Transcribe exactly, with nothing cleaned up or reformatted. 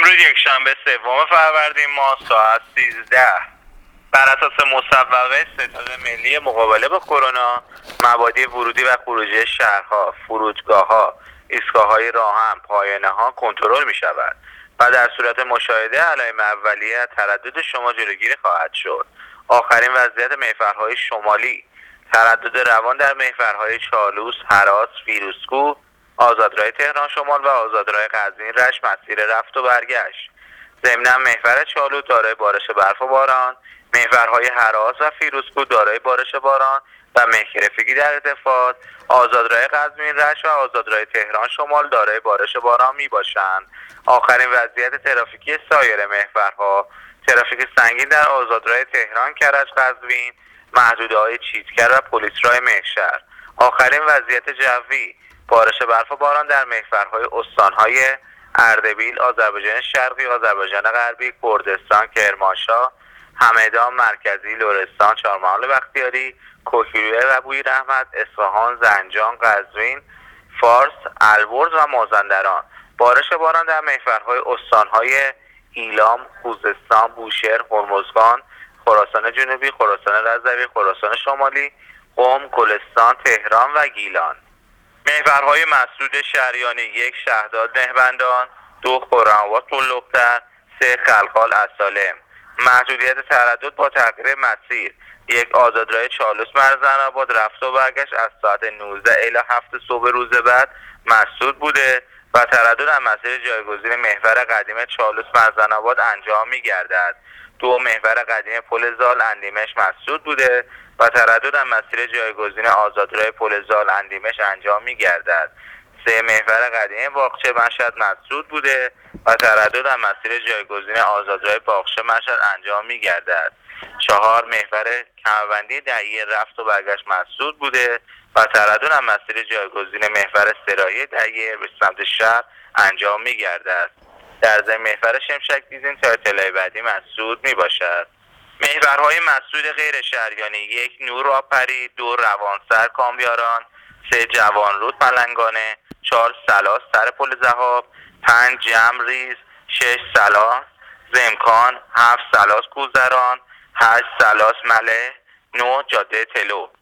امروز یکشنبه سوم فروردین ماه ساعت سیزده بر اساس مصوبه ستاد ملی مقابله با کرونا، مبادی ورودی و خروجی شهرها، فرودگاه‌ها، ایستگاه‌های راهن، پایانه‌ها کنترل می‌شود و در صورت مشاهده علائم اولیه تردد شما جلوگیری خواهد شد. آخرین وضعیت محورهای شمالی: تردد روان در محورهای چالوس، هراس، فیروزکوه، آزادراه تهران شمال و آزادراه قزوین رشت مسیر رفت و برگشت. ضمناً محور چالوس دارای بارش برف و باران، محورهای هراس و فیروزکوه دارای بارش باران و مهرگرفتگی در ارتفاعات، آزادراه قزوین رشت و آزادراه تهران شمال دارای بارش باران می باشند. آخرین وضعیت ترافیکی سایر محورها: ترافیک سنگین در آزادراه تهران کرج قزوین، محدوده‌های چیتکر و پلیسراه مهشهر. آخرین وضعیت جوی: بارش برف و باران در محورهای استانهای اردبیل، آذربایجان شرقی، آذربایجان غربی، کردستان، کرمانشاه، همدان، مرکزی، لرستان، چهارمحال بختیاری، کوهگیلویه و بویراحمد، اصفهان، زنجان، قزوین، فارس، البرز و مازندران. بارش باران در محورهای استانهای ایلام، خوزستان، بوشهر، هرمزگان، خراسان جنوبی، خراسان رضوی، خراسان شمالی، قم، گلستان، تهران و گیلان. محورهای مسدود شهریانی: یک شهداد مهبندان، دو خرم‌آباد قلق‌تر، سه خلخال السالم. محدودیت تردد با تغییر مسیر: یک آزادراه چالوس مرزن آباد رفت و برگشت از ساعت نوزده الی هفت صبح روز بعد مسدود بوده و تردد از مسیر جایگزین محور قدیم چالوس مرزن آباد انجام می گردد. دو محور قدیم پل زال اندیمش مسدود بوده و تردد از مسیر جایگزین آزادراه پل زال اندیمش انجام می گردد. سه محور قدیم باغچه مشهد مسدود بوده و تردد از مسیر جایگزین آزادراه باغچه مشهد انجام می گردد. چهار محور کمربندی دهیه رفت و برگشت مسدود بوده و تردد از مسیر جایگزین محور سراحی دهیه به سمت شهر انجام می گردد. در ضمن محور شمشک دیزین تا اطلاع بعدی مسدود می باشد. محورهای مسدود غیر شهریانی: یک نور آبپری، دو روانسر کامیاران، سه جوانرود پلنگانه، چهار سلاس سر پل ذهاب، پنج جمریز، شش سلاس زمکان، هفت سلاس کوزران، هشت سلاس مله، نه جاده تلو.